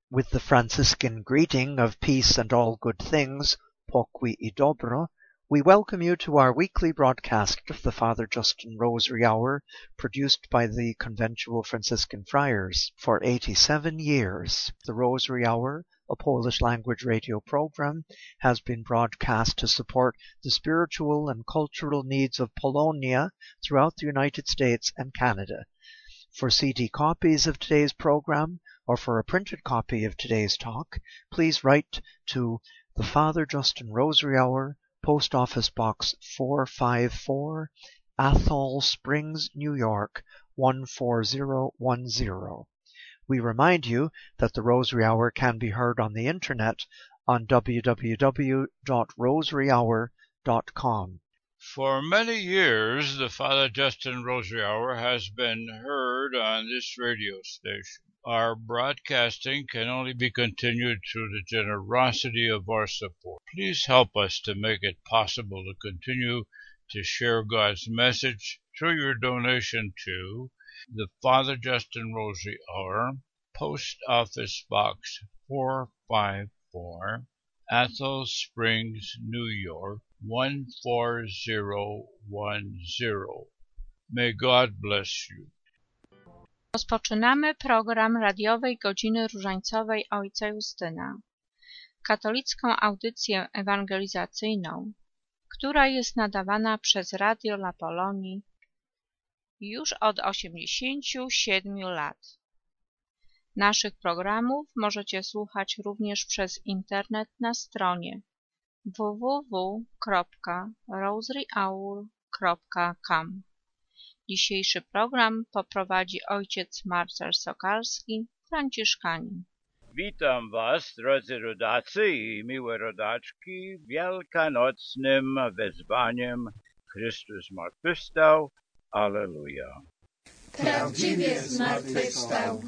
With the Franciscan greeting of peace and all good things, pokój i dobro, we welcome you to our weekly broadcast of the Father Justin Rosary Hour, produced by the Conventual Franciscan Friars for 87 years. The Rosary Hour, a Polish-language radio program, has been broadcast to support the spiritual and cultural needs of Polonia throughout the United States and Canada. For CD copies of today's program, or for a printed copy of today's talk, please write to the Father Justin Rosary Hour, Post Office Box 454, Athol Springs, New York 14010. We remind you that the Rosary Hour can be heard on the internet on www.rosaryhour.com. For many years, the Father Justin Rosary Hour has been heard on this radio station. Our broadcasting can only be continued through the generosity of our support. Please help us to make it possible to continue to share God's message through your donation to the Father Justin Rosary Hour, Post Office Box 454, Athol Springs, New York 14010. May God bless you. Rozpoczynamy program radiowej Godziny Różańcowej Ojca Justyna, katolicką audycję ewangelizacyjną, która jest nadawana przez Radio La Polonii już od 87 lat. Naszych programów możecie słuchać również przez internet na stronie www.rosaryhour.com. Dzisiejszy program poprowadzi ojciec Marcel Sokalski, franciszkanin. Witam Was, drodzy rodacy i miłe rodaczki, wielkanocnym wezwaniem Chrystus zmartwychwstał. Alleluja. Prawdziwie zmartwychwstał.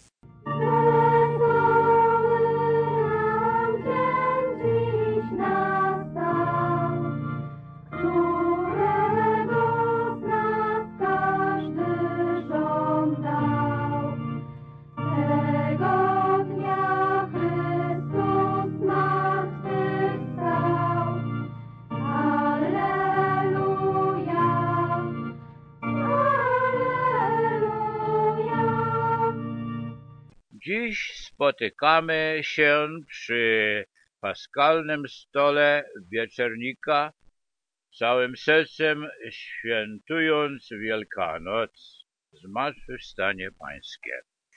Dziś spotykamy się przy paskalnym stole wieczernika, całym sercem świętując Wielkanoc, zmartwychwstanie Pańskie.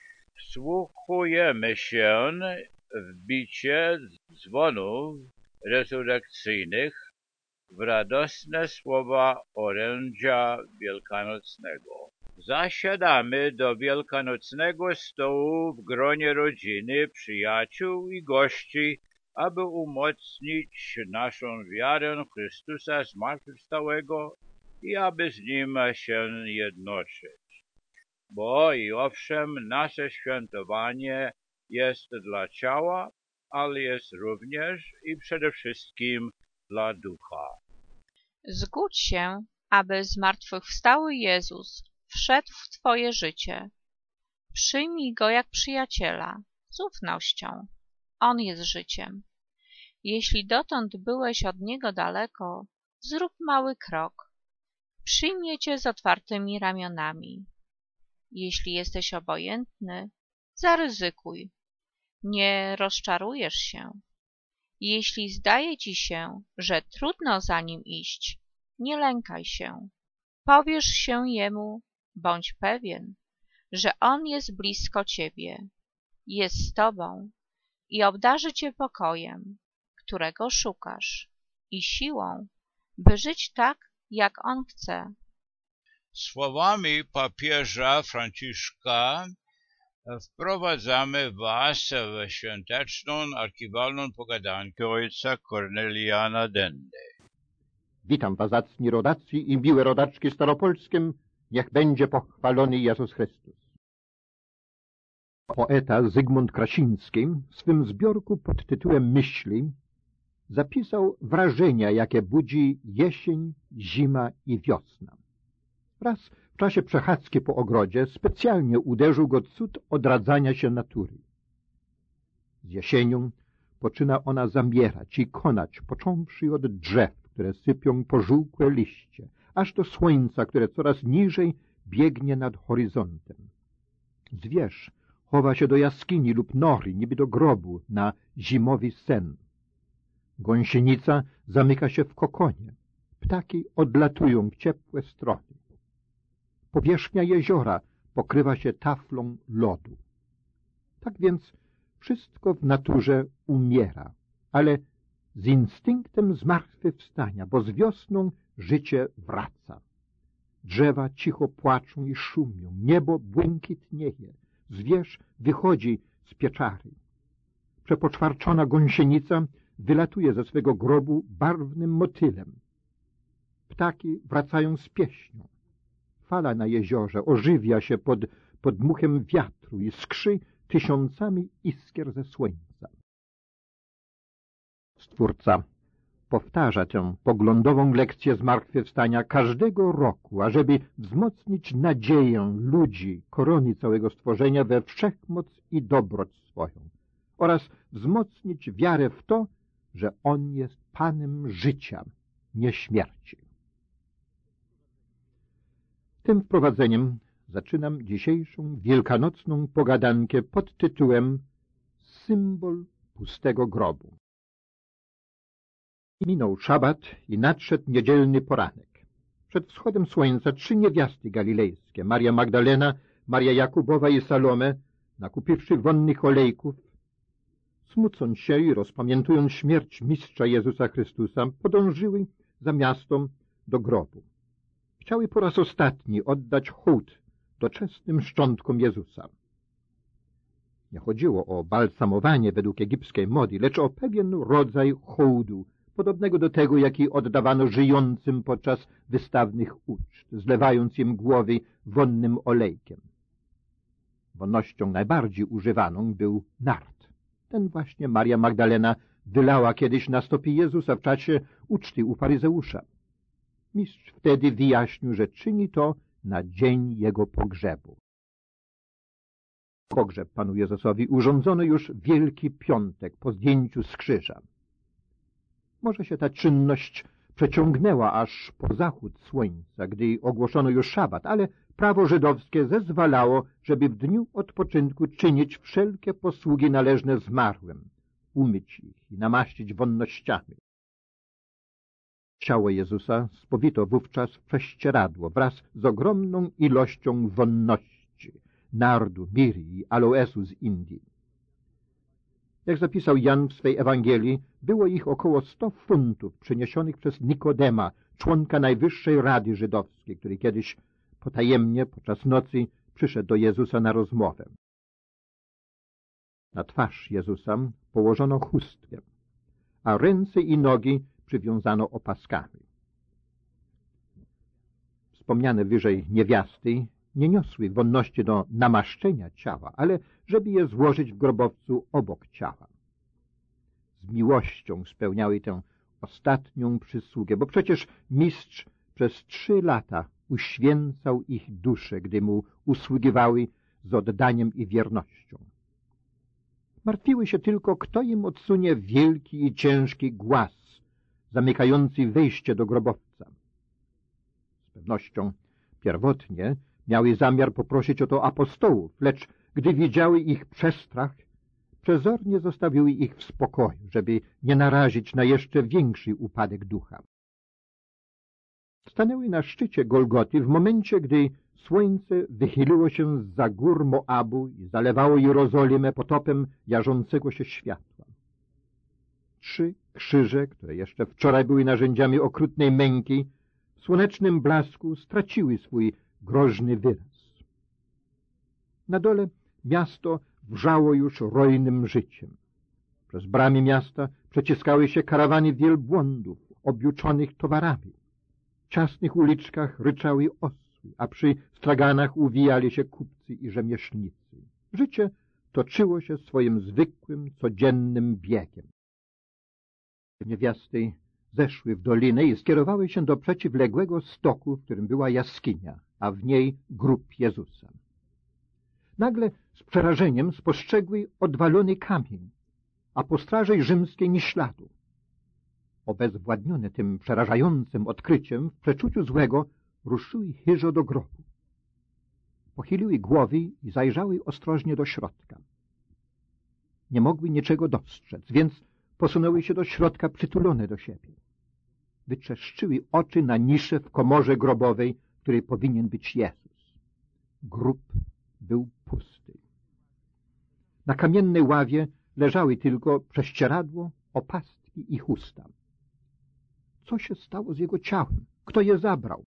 Wsłuchujemy się w bicie dzwonów rezurekcyjnych, w radosne słowa orędzia wielkanocnego. Zasiadamy do wielkanocnego stołu w gronie rodziny, przyjaciół i gości, aby umocnić naszą wiarę w Chrystusa zmartwychwstałego i aby z Nim się jednoczyć. Bo i owszem, nasze świętowanie jest dla ciała, ale jest również i przede wszystkim dla ducha. Zgódź się, aby zmartwychwstały Jezus wszedł w Twoje życie. Przyjmij Go jak przyjaciela, z ufnością. On jest życiem. Jeśli dotąd byłeś od Niego daleko, zrób mały krok. Przyjmie Cię z otwartymi ramionami. Jeśli jesteś obojętny, zaryzykuj. Nie rozczarujesz się. Jeśli zdaje Ci się, że trudno za Nim iść, nie lękaj się. Powierz się Jemu, bądź pewien, że On jest blisko Ciebie, jest z Tobą i obdarzy Cię pokojem, którego szukasz, i siłą, by żyć tak, jak On chce. Słowami papieża Franciszka wprowadzamy Was w świąteczną, archiwalną pogadankę ojca Korneliana Dendy. Witam Was, zacni rodacy i miłe rodaczki staropolskim, niech będzie pochwalony Jezus Chrystus. Poeta Zygmunt Krasiński w swym zbiorku pod tytułem Myśli zapisał wrażenia, jakie budzi jesień, zima i wiosna. Raz w czasie przechadzki po ogrodzie specjalnie uderzył go cud odradzania się natury. Z jesienią poczyna ona zamierać i konać, począwszy od drzew, które sypią pożółkłe liście, aż do słońca, które coraz niżej biegnie nad horyzontem. Zwierz chowa się do jaskini lub nory, niby do grobu, na zimowy sen. Gąsienica zamyka się w kokonie. Ptaki odlatują w ciepłe strony. Powierzchnia jeziora pokrywa się taflą lodu. Tak więc wszystko w naturze umiera, ale z instynktem zmartwychwstania, bo z wiosną życie wraca. Drzewa cicho płaczą i szumią, niebo błękitnieje, zwierz wychodzi z pieczary. Przepoczwarczona gąsienica wylatuje ze swego grobu barwnym motylem. Ptaki wracają z pieśnią. Fala na jeziorze ożywia się pod dmuchem wiatru i skrzy tysiącami iskier ze słońca. Stwórca powtarza tę poglądową lekcję zmartwychwstania każdego roku, ażeby wzmocnić nadzieję ludzi, korony całego stworzenia we wszechmoc i dobroć swoją oraz wzmocnić wiarę w to, że On jest Panem życia, nie śmierci. Tym wprowadzeniem zaczynam dzisiejszą wielkanocną pogadankę pod tytułem Symbol pustego grobu. Minął szabat i nadszedł niedzielny poranek. Przed wschodem słońca 3 niewiasty galilejskie, Maria Magdalena, Maria Jakubowa i Salome, nakupiwszy wonnych olejków, smucąc się i rozpamiętując śmierć Mistrza Jezusa Chrystusa, podążyły za miastem do grobu. Chciały po raz ostatni oddać hołd doczesnym szczątkom Jezusa. Nie chodziło o balsamowanie według egipskiej mody, lecz o pewien rodzaj hołdu, podobnego do tego, jaki oddawano żyjącym podczas wystawnych uczt, zlewając im głowy wonnym olejkiem. Wonnością najbardziej używaną był nard. Ten właśnie Maria Magdalena wylała kiedyś na stopy Jezusa w czasie uczty u faryzeusza. Mistrz wtedy wyjaśnił, że czyni to na dzień jego pogrzebu. Pogrzeb Panu Jezusowi urządzono już Wielki Piątek po zdjęciu z krzyża. Może się ta czynność przeciągnęła aż po zachód słońca, gdy ogłoszono już szabat, ale prawo żydowskie zezwalało, żeby w dniu odpoczynku czynić wszelkie posługi należne zmarłym, umyć ich i namaścić wonnościami. Ciało Jezusa spowito wówczas w prześcieradło wraz z ogromną ilością wonności, nardu, miry i aloesu z Indii. Jak zapisał Jan w swej Ewangelii, było ich około 100 funtów przyniesionych przez Nikodema, członka Najwyższej Rady Żydowskiej, który kiedyś potajemnie podczas nocy przyszedł do Jezusa na rozmowę. Na twarz Jezusa położono chustkę, a ręce i nogi przywiązano opaskami. Wspomniane wyżej niewiasty nie niosły wonności do namaszczenia ciała, ale żeby je złożyć w grobowcu obok ciała. Z miłością spełniały tę ostatnią przysługę, bo przecież mistrz przez 3 lata uświęcał ich dusze, gdy mu usługiwały z oddaniem i wiernością. Martwiły się tylko, kto im odsunie wielki i ciężki głaz zamykający wejście do grobowca. Z pewnością pierwotnie miały zamiar poprosić o to apostołów, lecz gdy widziały ich przestrach, przezornie zostawiły ich w spokoju, żeby nie narazić na jeszcze większy upadek ducha. Stanęły na szczycie Golgoty w momencie, gdy słońce wychyliło się zza gór Moabu i zalewało Jerozolimę potopem jarzącego się światła. 3 krzyże, które jeszcze wczoraj były narzędziami okrutnej męki, w słonecznym blasku straciły swój groźny wyraz. Na dole miasto wrzało już rojnym życiem. Przez bramy miasta przeciskały się karawany wielbłądów objuczonych towarami. W ciasnych uliczkach ryczały osły, a przy straganach uwijali się kupcy i rzemieślnicy. Życie toczyło się swoim zwykłym, codziennym biegiem. Niewiasty zeszły w dolinę i skierowały się do przeciwległego stoku, w którym była jaskinia, a w niej grób Jezusa. Nagle z przerażeniem spostrzegły odwalony kamień, a po straży rzymskiej ni śladu. Obezwładnione tym przerażającym odkryciem, w przeczuciu złego ruszyły chyżo do grobu. Pochyliły głowy i zajrzały ostrożnie do środka. Nie mogły niczego dostrzec, więc posunęły się do środka przytulone do siebie. Wytrzeszczyły oczy na niszę w komorze grobowej, w której powinien być Jezus. Grób był pusty. Na kamiennej ławie leżały tylko prześcieradło, opastki i chusta. Co się stało z jego ciałem? Kto je zabrał?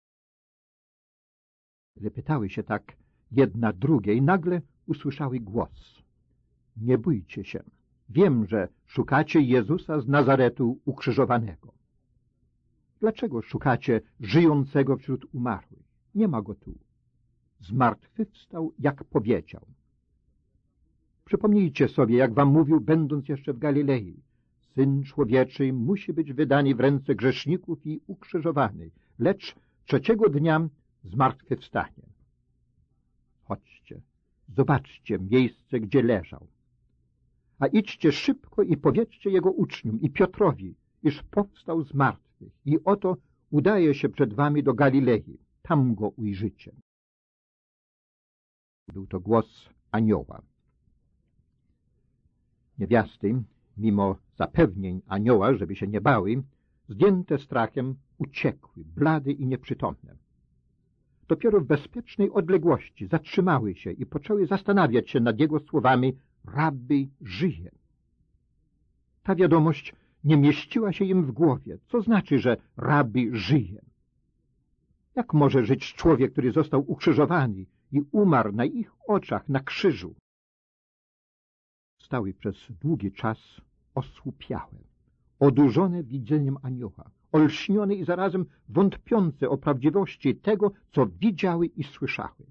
Gdy pytały się tak jedna drugiej, nagle usłyszały głos. Nie bójcie się. Wiem, że szukacie Jezusa z Nazaretu ukrzyżowanego. Dlaczego szukacie żyjącego wśród umarłych? Nie ma go tu. Zmartwychwstał, jak powiedział. Przypomnijcie sobie, jak wam mówił, będąc jeszcze w Galilei. Syn Człowieczy musi być wydany w ręce grzeszników i ukrzyżowany, lecz trzeciego dnia zmartwychwstanie. Chodźcie, zobaczcie miejsce, gdzie leżał. A idźcie szybko i powiedzcie jego uczniom i Piotrowi, iż powstał z martwych i oto udaje się przed wami do Galilei. Tam go ujrzycie. Był to głos anioła. Niewiasty, mimo zapewnień anioła, żeby się nie bały, zdjęte strachem, uciekły, blade i nieprzytomne. Dopiero w bezpiecznej odległości zatrzymały się i poczęły zastanawiać się nad jego słowami: Rabbi żyje. Ta wiadomość nie mieściła się im w głowie. Co znaczy, że Rabbi żyje? Jak może żyć człowiek, który został ukrzyżowany i umarł na ich oczach na krzyżu? Stały przez długi czas osłupiałe, odurzone widzeniem anioła, olśnione i zarazem wątpiące o prawdziwości tego, co widziały i słyszały.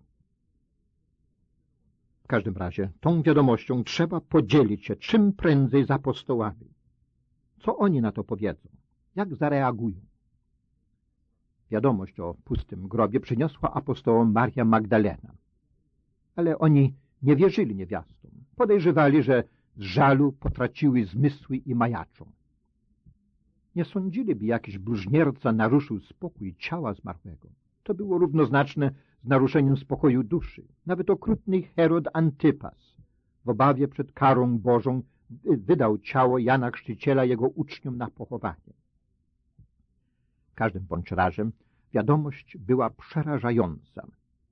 W każdym razie tą wiadomością trzeba podzielić się czym prędzej z apostołami. Co oni na to powiedzą? Jak zareagują? Wiadomość o pustym grobie przyniosła apostołom Maria Magdalena. Ale oni nie wierzyli niewiastom. Podejrzewali, że z żalu potraciły zmysły i majaczą. Nie sądziliby, jakiś bluźnierca naruszył spokój ciała zmarłego. To było równoznaczne z naruszeniem spokoju duszy. Nawet okrutny Herod Antypas w obawie przed karą Bożą wydał ciało Jana Chrzciciela jego uczniom na pochowanie. W każdym bądź razie wiadomość była przerażająca.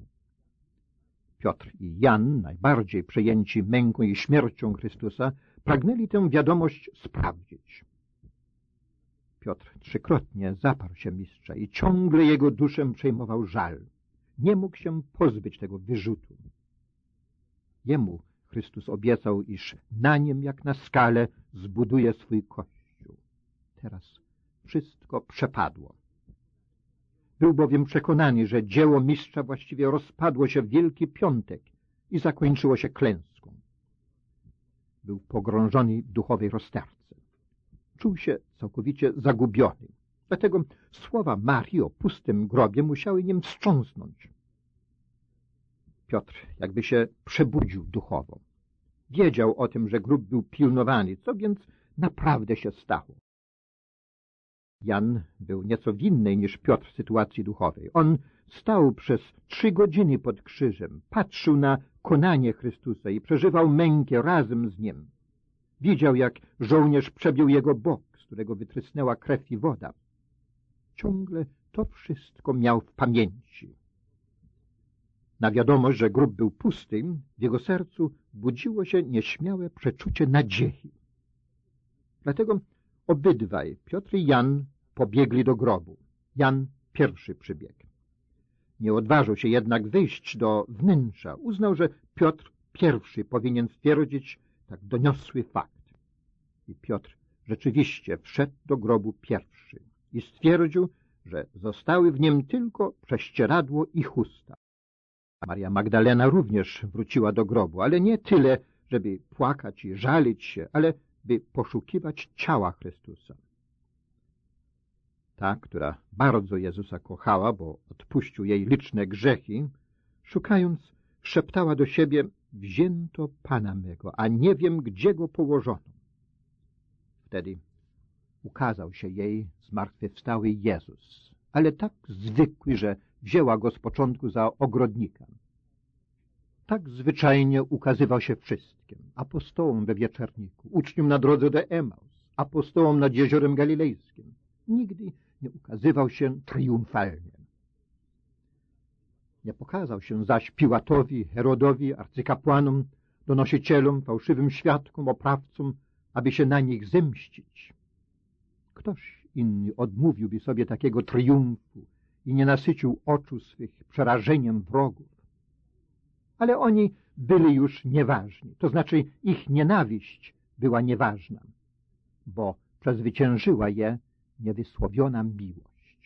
Piotr i Jan, najbardziej przejęci męką i śmiercią Chrystusa, pragnęli tę wiadomość sprawdzić. Piotr trzykrotnie zaparł się mistrza i ciągle jego duszę przejmował żal. Nie mógł się pozbyć tego wyrzutu. Jemu Chrystus obiecał, iż na nim, jak na skale, zbuduje swój Kościół. Teraz wszystko przepadło. Był bowiem przekonany, że dzieło mistrza właściwie rozpadło się w Wielki Piątek i zakończyło się klęską. Był pogrążony w duchowej rozterce. Czuł się całkowicie zagubiony. Dlatego słowa Marii o pustym grobie musiały nim wstrząsnąć. Piotr jakby się przebudził duchowo. Wiedział o tym, że grób był pilnowany, co więc naprawdę się stało. Jan był nieco w innej niż Piotr sytuacji duchowej. On stał przez 3 godziny pod krzyżem, patrzył na konanie Chrystusa i przeżywał mękę razem z nim. Widział, jak żołnierz przebił jego bok, z którego wytrysnęła krew i woda. Ciągle to wszystko miał w pamięci. Na wiadomość, że grób był pusty, w jego sercu budziło się nieśmiałe przeczucie nadziei. Dlatego obydwaj, Piotr i Jan, pobiegli do grobu. Jan pierwszy przybiegł. Nie odważył się jednak wejść do wnętrza. Uznał, że Piotr pierwszy powinien stwierdzić tak doniosły fakt. I Piotr rzeczywiście wszedł do grobu pierwszy i stwierdził, że zostały w nim tylko prześcieradło i chusta. Maria Magdalena również wróciła do grobu, ale nie tyle, żeby płakać i żalić się, ale by poszukiwać ciała Chrystusa. Ta, która bardzo Jezusa kochała, bo odpuścił jej liczne grzechy, szukając, szeptała do siebie: wzięto Pana mego, a nie wiem, gdzie go położono. wtedy ukazał się jej zmartwychwstały Jezus, ale tak zwykły, że wzięła go z początku za ogrodnika. Tak zwyczajnie ukazywał się wszystkim, apostołom we wieczorniku, uczniom na drodze do Emaus, apostołom nad Jeziorem Galilejskim. Nigdy nie ukazywał się triumfalnie. Nie pokazał się zaś Piłatowi, Herodowi, arcykapłanom, donosicielom, fałszywym świadkom, oprawcom, aby się na nich zemścić. Ktoś inny odmówiłby sobie takiego triumfu i nie nasycił oczu swych przerażeniem wrogów. Ale oni byli już nieważni, to znaczy ich nienawiść była nieważna, bo przezwyciężyła je niewysłowiona miłość.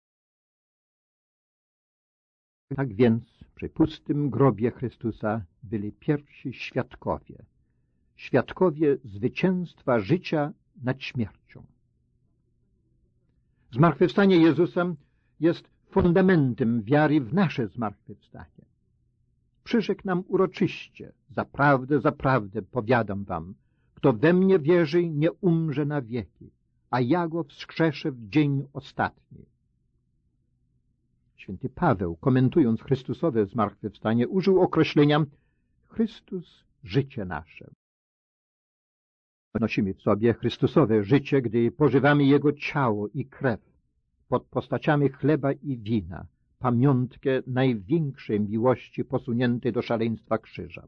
Tak więc przy pustym grobie Chrystusa byli pierwsi świadkowie zwycięstwa życia nad śmiercią. Zmartwychwstanie Jezusa jest fundamentem wiary w nasze zmartwychwstanie. Przyrzekł nam uroczyście: zaprawdę, powiadam wam, kto we mnie wierzy, nie umrze na wieki, a ja go wskrzeszę w dzień ostatni. Święty Paweł, komentując Chrystusowe zmartwychwstanie, użył określenia Chrystus życie nasze. Nosimy w sobie Chrystusowe życie, gdy pożywamy Jego ciało i krew pod postaciami chleba i wina, pamiątkę największej miłości posuniętej do szaleństwa krzyża.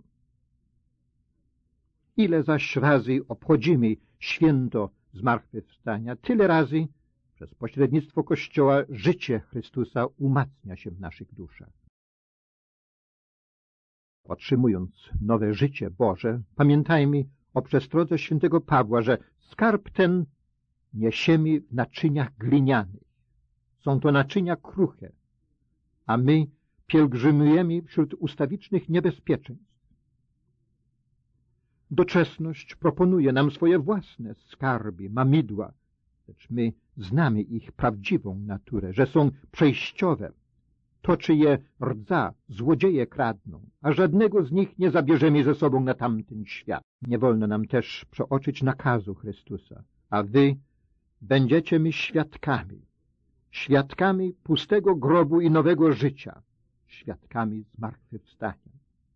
Ile zaś razy obchodzimy święto zmartwychwstania, tyle razy przez pośrednictwo Kościoła życie Chrystusa umacnia się w naszych duszach. Otrzymując nowe życie Boże, pamiętajmy o przestrodze świętego Pawła, że skarb ten niesiemy w naczyniach glinianych. Są to naczynia kruche, a my pielgrzymujemy wśród ustawicznych niebezpieczeństw. Doczesność proponuje nam swoje własne skarby, mamidła, lecz my znamy ich prawdziwą naturę, że są przejściowe. Toczy je rdza, złodzieje kradną, a żadnego z nich nie zabierzemy ze sobą na tamten świat. Nie wolno nam też przeoczyć nakazu Chrystusa, a wy będziecie mi świadkami pustego grobu i nowego życia, świadkami zmartwychwstania.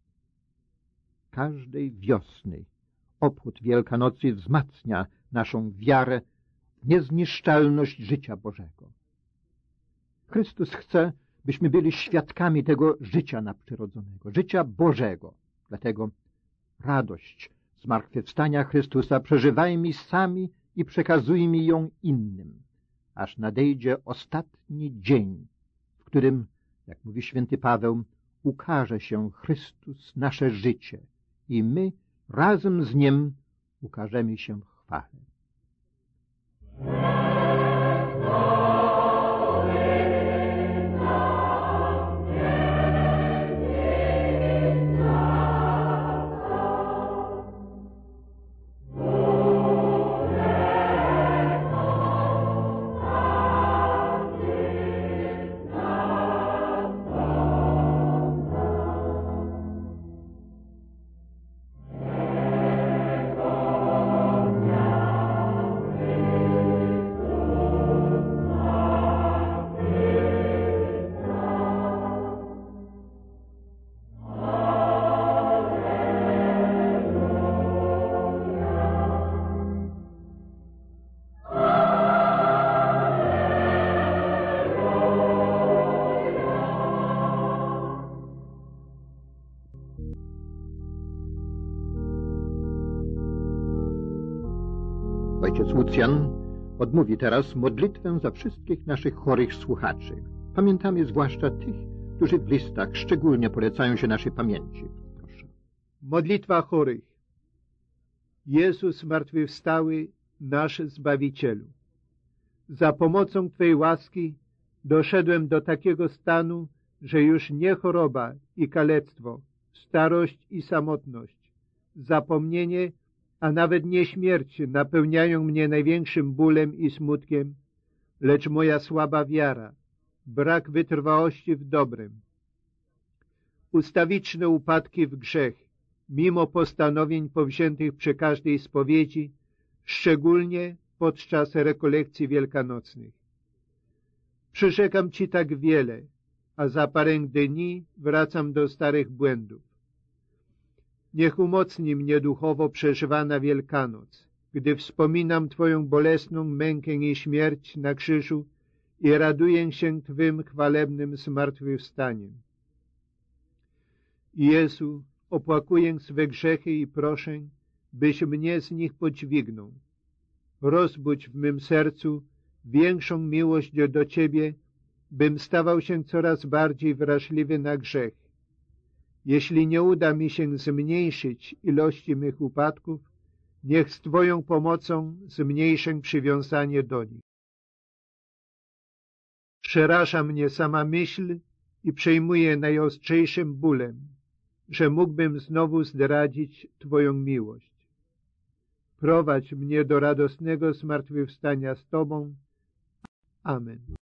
Każdej wiosny obchód Wielkanocy wzmacnia naszą wiarę w niezniszczalność życia Bożego. Chrystus chce, byśmy byli świadkami tego życia nadprzyrodzonego, życia Bożego. Dlatego radość zmartwychwstania Chrystusa przeżywajmy sami i przekazujmy ją innym, aż nadejdzie ostatni dzień, w którym, jak mówi święty Paweł, ukaże się Chrystus, nasze życie, i my razem z Nim ukażemy się w chwale. Ojciec Lucjan odmówi teraz modlitwę za wszystkich naszych chorych słuchaczy. Pamiętamy zwłaszcza tych, którzy w listach szczególnie polecają się naszej pamięci. Proszę. Modlitwa chorych. Jezus zmartwychwstały, nasz Zbawicielu. Za pomocą Twej łaski doszedłem do takiego stanu, że już nie choroba i kalectwo, starość i samotność, zapomnienie, a nawet nie śmierć napełniają mnie największym bólem i smutkiem, lecz moja słaba wiara, brak wytrwałości w dobrem, ustawiczne upadki w grzech, mimo postanowień powziętych przy każdej spowiedzi, szczególnie podczas rekolekcji wielkanocnych. Przyrzekam Ci tak wiele, a za parę dni wracam do starych błędów. Niech umocni mnie duchowo przeżywana Wielkanoc, gdy wspominam Twoją bolesną mękę i śmierć na krzyżu i raduję się Twym chwalebnym zmartwychwstaniem. Jezu, opłakuję swe grzechy i proszę, byś mnie z nich podźwignął. Rozbudź w mym sercu większą miłość do Ciebie, bym stawał się coraz bardziej wrażliwy na grzech. Jeśli nie uda mi się zmniejszyć ilości mych upadków, niech z Twoją pomocą zmniejszę przywiązanie do nich. Przeraża mnie sama myśl i przejmuje najostrzejszym bólem, że mógłbym znowu zdradzić Twoją miłość. Prowadź mnie do radosnego zmartwychwstania z Tobą. Amen.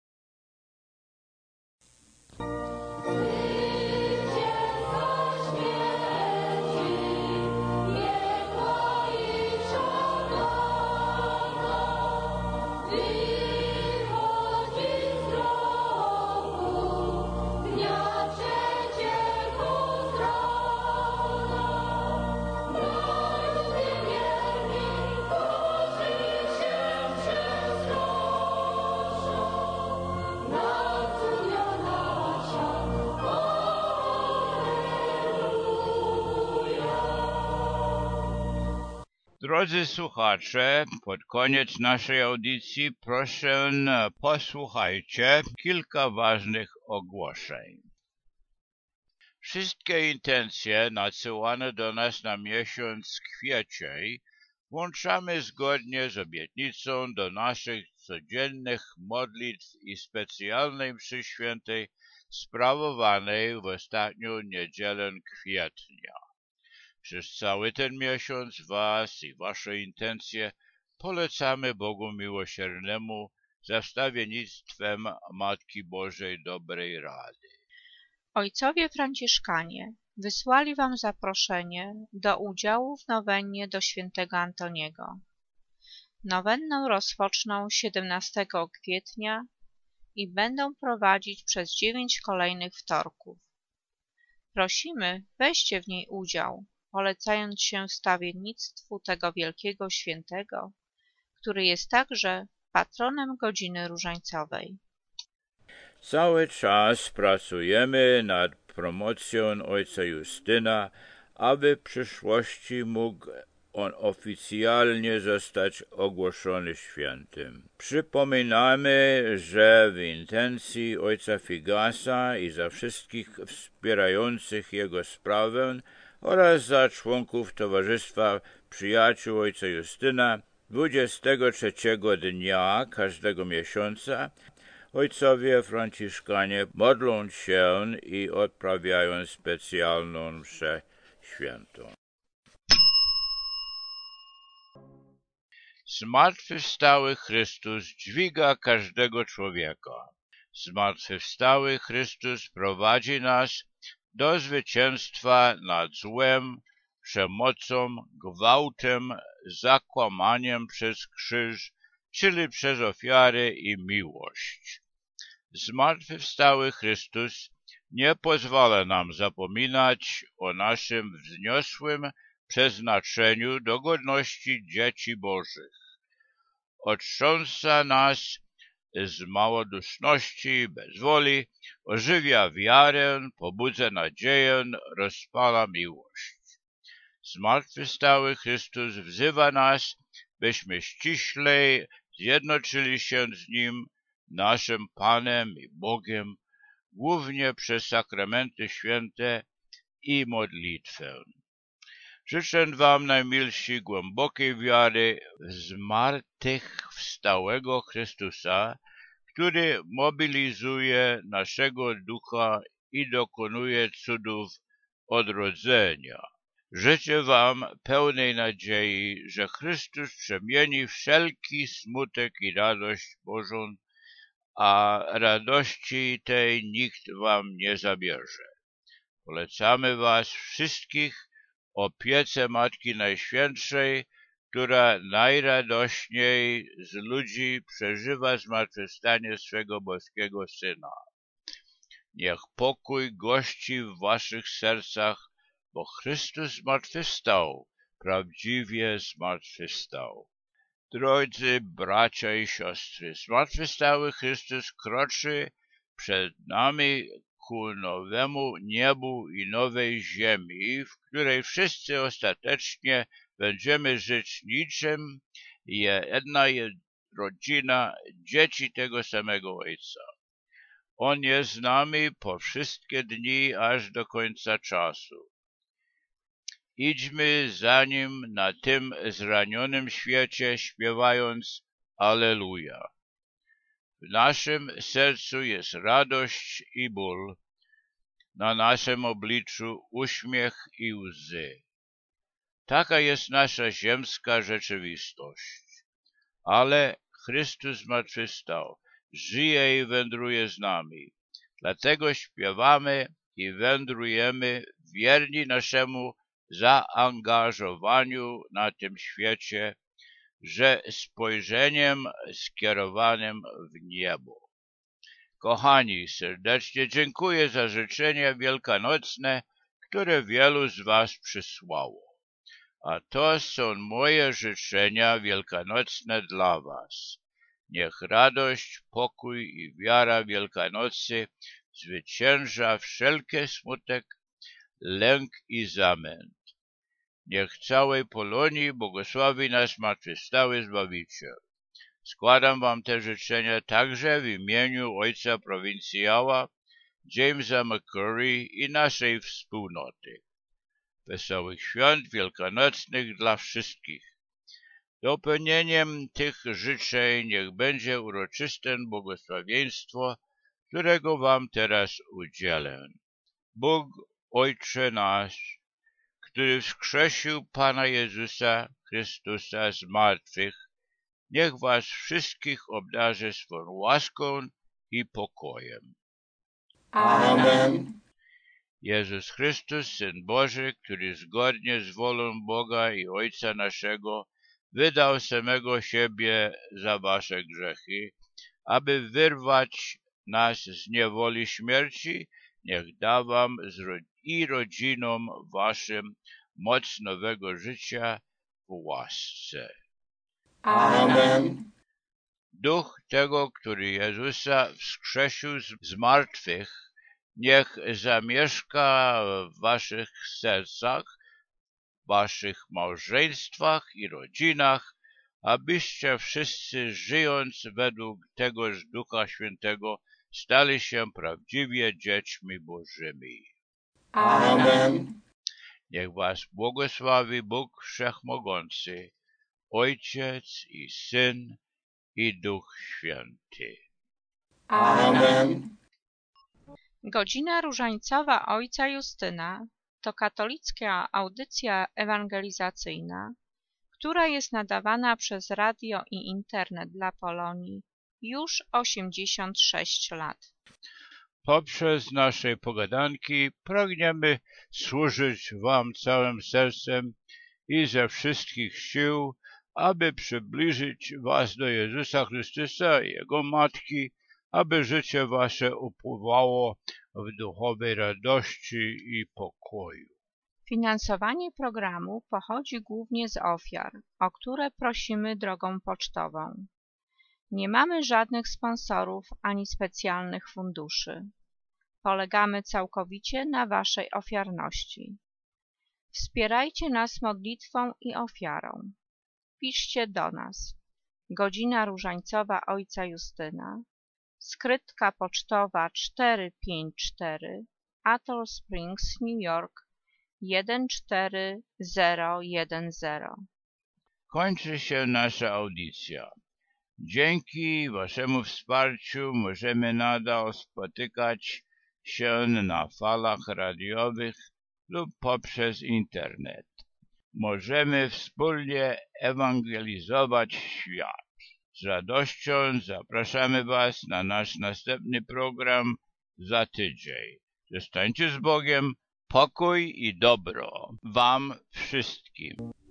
Drodzy słuchacze, pod koniec naszej audycji proszę posłuchajcie kilka ważnych ogłoszeń. Wszystkie intencje nadsyłane do nas na miesiąc kwiecień włączamy zgodnie z obietnicą do naszych codziennych modlitw i specjalnej mszy świętej sprawowanej w ostatnią niedzielę kwietnia. Przez cały ten miesiąc Was i Wasze intencje polecamy Bogu Miłosiernemu za wstawiennictwem Matki Bożej Dobrej Rady. Ojcowie Franciszkanie wysłali Wam zaproszenie do udziału w nowennie do świętego Antoniego. Nowennę rozpoczną 17 kwietnia i będą prowadzić przez 9 kolejnych wtorków. Prosimy, weźcie w niej udział, polecając się wstawiennictwu tego wielkiego świętego, który jest także patronem godziny różańcowej. Cały czas pracujemy nad promocją ojca Justyna, aby w przyszłości mógł on oficjalnie zostać ogłoszony świętym. Przypominamy, że w intencji ojca Figasa i za wszystkich wspierających jego sprawę oraz za członków Towarzystwa Przyjaciół ojca Justyna 23 dnia każdego miesiąca ojcowie Franciszkanie modlą się i odprawiają specjalną mszę świętą. Zmartwychwstały Chrystus dźwiga każdego człowieka. Zmartwychwstały Chrystus prowadzi nas do zwycięstwa nad złem, przemocą, gwałtem, zakłamaniem przez krzyż, czyli przez ofiarę i miłość. Zmartwychwstały Chrystus nie pozwala nam zapominać o naszym wzniosłym przeznaczeniu do godności dzieci Bożych. Otrząsa nas z małoduszności i bezwoli, ożywia wiarę, pobudza nadzieję, rozpala miłość. Zmartwychwstały Chrystus wzywa nas, byśmy ściślej zjednoczyli się z Nim, naszym Panem i Bogiem, głównie przez sakramenty święte i modlitwę. Życzę Wam, najmilsi, głębokiej wiary w zmartwychwstałego Chrystusa, który mobilizuje naszego ducha i dokonuje cudów odrodzenia. Życzę Wam pełnej nadziei, że Chrystus przemieni wszelki smutek i radość Bożą, a radości tej nikt Wam nie zabierze. Polecamy Was wszystkich opiece Matki Najświętszej, która najradośniej z ludzi przeżywa zmartwychwstanie swego boskiego Syna. Niech pokój gości w waszych sercach, bo Chrystus zmartwychwstał, prawdziwie zmartwychwstał. Drodzy bracia i siostry, zmartwychwstały Chrystus kroczy przed nami ku nowemu niebu i nowej ziemi, w której wszyscy ostatecznie będziemy żyć niczym jedna rodzina, dzieci tego samego Ojca. On jest z nami po wszystkie dni, aż do końca czasu. Idźmy za Nim na tym zranionym świecie, śpiewając Alleluja. W naszym sercu jest radość i ból, na naszym obliczu uśmiech i łzy. Taka jest nasza ziemska rzeczywistość. Ale Chrystus zmartwychwstał, żyje i wędruje z nami. Dlatego śpiewamy i wędrujemy wierni naszemu zaangażowaniu na tym świecie, że spojrzeniem skierowanym w niebo. Kochani, serdecznie dziękuję za życzenia wielkanocne, które wielu z was przysłało. A to są moje życzenia wielkanocne dla was. Niech radość, pokój i wiara Wielkanocy zwycięża wszelki smutek, lęk i zamęt. Niech całej Polonii błogosławi nasz zmartwychwstały Zbawiciel. Składam wam te życzenia także w imieniu ojca prowincjała Jamesa McCurry i naszej wspólnoty. Wesołych świąt wielkanocnych dla wszystkich. Dopełnieniem tych życzeń niech będzie uroczyste błogosławieństwo, którego wam teraz udzielę. Bóg, Ojcze nasz, który wskrzesił Pana Jezusa Chrystusa z martwych, niech was wszystkich obdarzy swą łaską i pokojem. Amen. Jezus Chrystus, Syn Boży, który zgodnie z wolą Boga i Ojca naszego wydał samego siebie za wasze grzechy, aby wyrwać nas z niewoli śmierci, niech da wam i rodzinom waszym moc nowego życia w łasce. Amen. Duch tego, który Jezusa wskrzesił z martwych, niech zamieszka w waszych sercach, w waszych małżeństwach i rodzinach, abyście wszyscy, żyjąc według tegoż Ducha Świętego, stali się prawdziwie dziećmi Bożymi. Amen. Niech was błogosławi Bóg Wszechmogący, Ojciec i Syn i Duch Święty. Amen. Godzina różańcowa ojca Justyna to katolicka audycja ewangelizacyjna, która jest nadawana przez radio i internet dla Polonii już 86 lat. Poprzez nasze pogadanki pragniemy służyć wam całym sercem i ze wszystkich sił, aby przybliżyć was do Jezusa Chrystusa i Jego Matki, aby życie wasze upływało w duchowej radości i pokoju. Finansowanie programu pochodzi głównie z ofiar, o które prosimy drogą pocztową. Nie mamy żadnych sponsorów ani specjalnych funduszy. Polegamy całkowicie na waszej ofiarności. Wspierajcie nas modlitwą i ofiarą. Piszcie do nas. Godzina różańcowa ojca Justyna, skrytka pocztowa 454, Atoll Springs, New York 14010. Kończy się nasza audycja. Dzięki waszemu wsparciu możemy nadal spotykać się na falach radiowych lub poprzez internet. Możemy wspólnie ewangelizować świat. Z radością zapraszamy was na nasz następny program za tydzień. Zostańcie z Bogiem, pokój i dobro wam wszystkim.